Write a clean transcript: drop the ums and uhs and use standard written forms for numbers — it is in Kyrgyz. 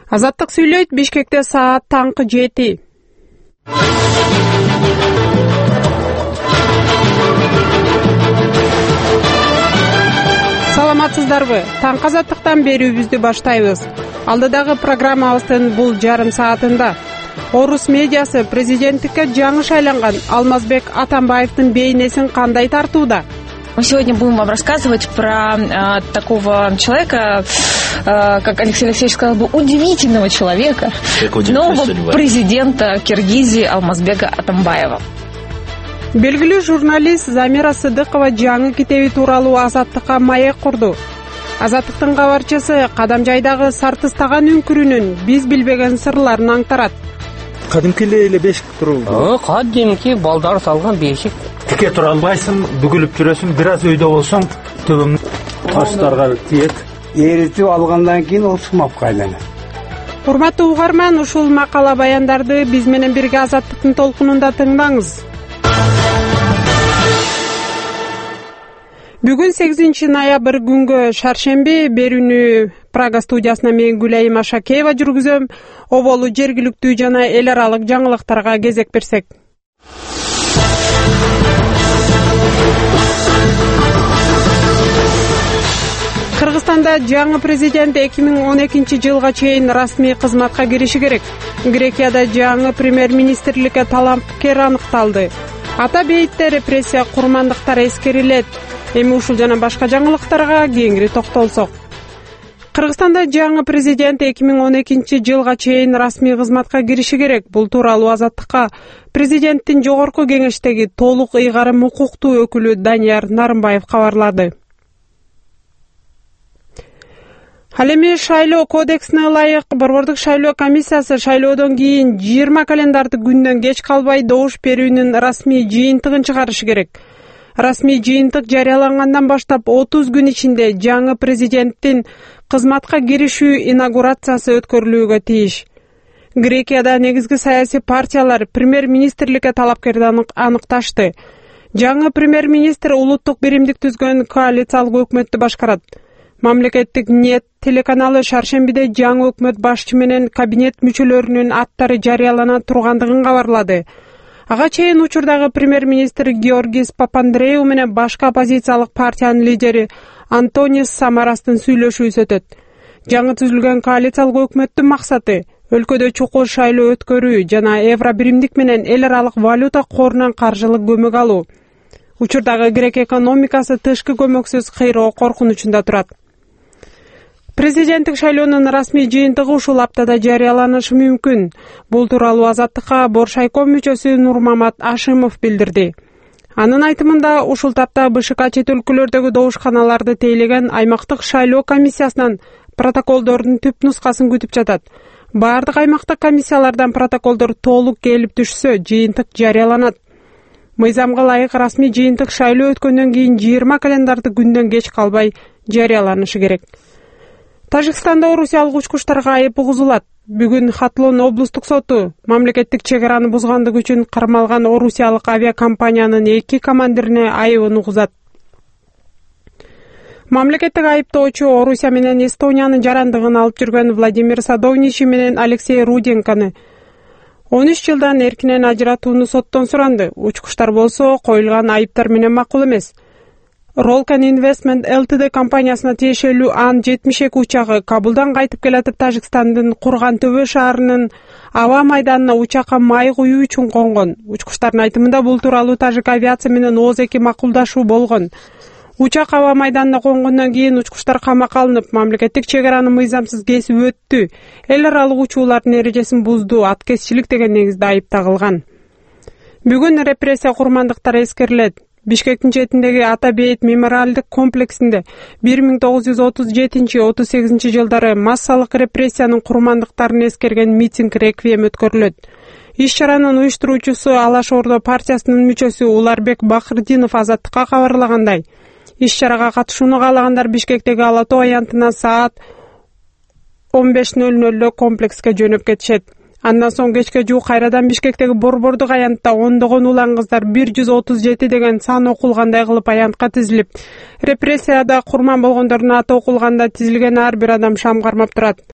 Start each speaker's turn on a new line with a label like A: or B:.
A: Азаттык сүйлөйт. Бишкекте саат таңкы 7. Саламатсыздарбы? Таңкы Азаттыктан берүүбүздү баштайбыз. Алдыдагы программабыздын бул жарым саатында Орус медиасы президенттикке жаңы шайланган Алмазбек Атамбаевдин бейнесин кандай тартууда?
B: Мы сегодня будем вам рассказывать про такого человека, как Алексей Алексеевич сказал бы, удивительного человека, нового президента Киргизии Алмазбека Атамбаева.
A: Белгилүү журналист Замира Сыдыкова жаңы китеби тууралуу Азаттыкка маек курду. Азаттыктын кабарчысы Кадамжайдагы сартыстаган үңкүрүнүн биз билбеген сырларын аңтарат.
C: Кадимки эле бешик туруу.
D: Кадимки балдар салган бешик.
C: Тике тура албайсың, бүгүлүп жүрөсүң, бир аз өйдө болсоң, төбөң таштарга тиет.
E: Эритип алгандан кийин ол сымапка айланат.
A: Урматтуу угарман, ушул макала баяндарды биз менен бирге Азаттыктын толкунунда тыңдаңыз. Бүгүн 8 ноябрь күнгө шаршемби берүүнү Прага студиясына мен Гүлайым Ашакеева жүргүзөм. Оболу жергиликтүү жана эл аралык жаңылыктарга кезек берсек. Кыргызстанда жаңы президент 2012 жылга чейин расмий кызматка кириши керек. Грекияда жаңы премьер-министрликке талапкер аныкталды. Ата бейитте репрессия курмандыктары эскерилет. Эми ушул жана башка жаңылыктарга кеңири токтолсок. Кыргызстанда жаңы президент 2012 жылга чейин расмий кызматка кириши керек. Бул тууралуу Азаттыкка президенттин жогорку кеңештеги толук ыйгарым укуктуу өкүлү Данияр Нарымбаев кабарлады. Ал эми шайлоо кодексине ылайык Борбордук шайлоо комиссиясы шайлоодон кийин 20 календарды күндөн кеч калбай добуш берүүнүн расмий жыйынтыгын чыгарышы керек. Расмий жыйынтык жарыялангандан баштап 30 күн ичинде жаңы президенттин кызматка киришүү инаугурациясы өткөрүлүүгө тийиш. Грекияда негизги саясий партиялар премьер-министрликке талапкерди аныкташты. Жаңы премьер-министр улуттук биримдик түзгөн коалициялык өкмөттү башкарат. Мамлекеттик НЕТ телеканалы шаршембиде жаңы өкмөт башчы менен кабинет мүчөлөрүнүн аттары жарыялана тургандыгын кабарлады. Ага чейин учурдагы премьер-министр Георгис Папандреou менен башка оппозициялык партиянын лидери Антонис Самарастын сүйлөшүүсү өтөт. Жаңы түзүлгөн коалициялык өкмөттүн максаты өлкөдө чукул шайлоо өткөрүү жана евро биримдик менен эл аралык валюта корунан каржылык көмөк алуу. Учурдагы грек экономикасы тышкы көмөксүз кыйроо коркунучунда турат. Президенттик шайлоонун расмий жыйынтыгы ушул аптада жарыяланышы мүмкүн. Бул тууралуу Азаттыкка Боршайком мүчөсү Нурмамат Ашимов билдирди. Анын айтымында ушул тапта БШК чет өлкөлөрдөгү добушканаларды тейлеген аймактык шайлоо комиссиясынан протоколдордун түп нускасын күтүп жатат. Бардык аймактык комиссиялардан протоколдор толук келип түшсө, жыйынтык жарыяланат. Мыйзамга ылайык расмий жыйынтык шайлоо өткөндөн кийин 20 календарды күндөн кеч калбай жарыяланышы керек. Тажикстанда орусиялык учкучтарга айып угузулат. Бүгүн Хатлон облустук соту мамлекеттик чек араны бузгандык үчүн кармалган орусиялык авиакомпаниянын 2 командирине айыбын угузат. Мамлекеттик айыптоочу Орусия менен Эстониянын жарандыгын алып жүргөн Владимир Садовничий менен Алексей Руденканы 13 жылдан эркинен ажыратууну соттон суранды. Учкучтар болсо коюлган айыптар менен макул эмес. Rolkan Investment Ltd компаниясына тиешелүү Ан-72 учагы Кабулдан кайтып келатып Тажикстандын Курган Төбө шаарынын аба майданына учакка май куюу үчүн конгон. Учкучтардын айтымында бул тууралуу Тажик авиация менен ооз-эки макулдашуу болгон. Учак аба майданына конгондон кийин учкучтар камакка алынып, мамлекеттик чек араны мыйзамсыз кесип өттү. Эл аралык учуулардын эрежесин бузду, аткезчилик деген негизде айып тагылган. Бүгүн репрессия курмандыктары эскерилет. Бишкектин четиндеги Ата бейит мемориалдык комплексинде 1937-38 жылдары массалык репрессиянын курмандыктарын эскерген митинг реквием өткөрүлөт. Иш чаранын уюштуруучусу Алаш Ордо партиясынын мүчөсү Уларбек Бакырдинов Азаттыкка кабарлагандай, иш чарага катышууну каалагандар Бишкектеги Ала Тоо аянтына саат 15:00 комплекске жөнөп кетишет. Андан соң кечке жуук кайрадан Бишкектеги Борбордук аянтта ондогон улан кыздар 137 деген сан окулгандай кылып аянтка тизилип, репрессияда курман болгондордун аты окулганда тизилген ар бир адам шам кармап турат.